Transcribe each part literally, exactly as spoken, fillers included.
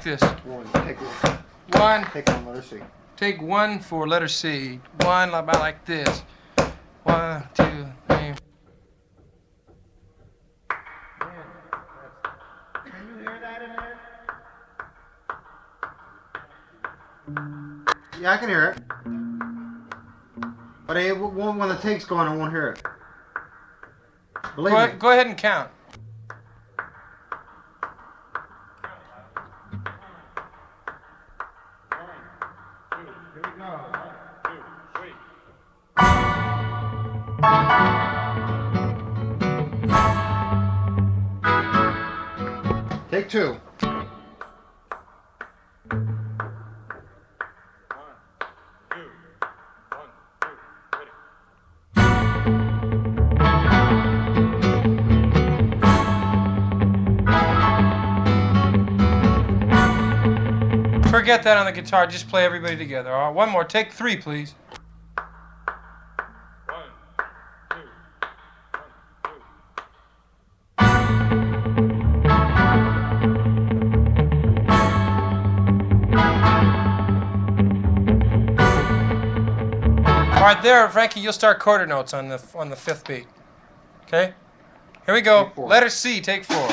this. One, take one. One. Take one, letter C. Take one for letter C. One about like this. One, two, three. Can you hear that in there? Yeah, I can hear it. But it won't, when the take's going, I won't hear it. Believe Go, me. ahead, go ahead and count. Take two. Forget that on the guitar. Just play everybody together. All right, one more. Take three, please. One, two, one, All right, there, Frankie. You'll start quarter notes on the on the fifth beat. Okay. Here we go. Letter C. Take four.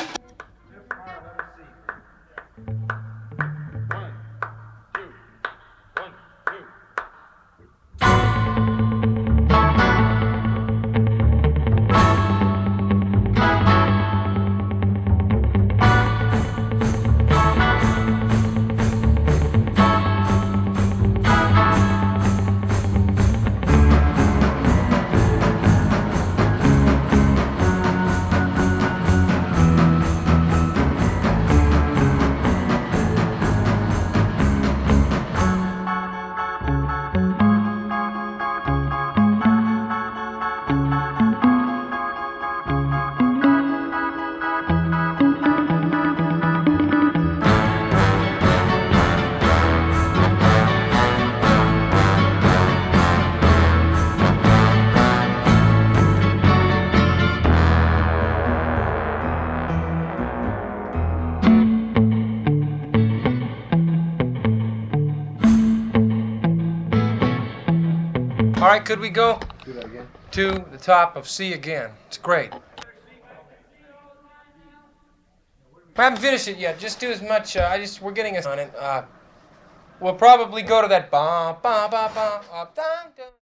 All right, could we go Do that again. to the top of C again? It's great. I haven't finished it yet. Just do as much. Uh, I just we're getting us on it. Uh, we'll probably go to that ba ba ba ba. Uh, dun, dun.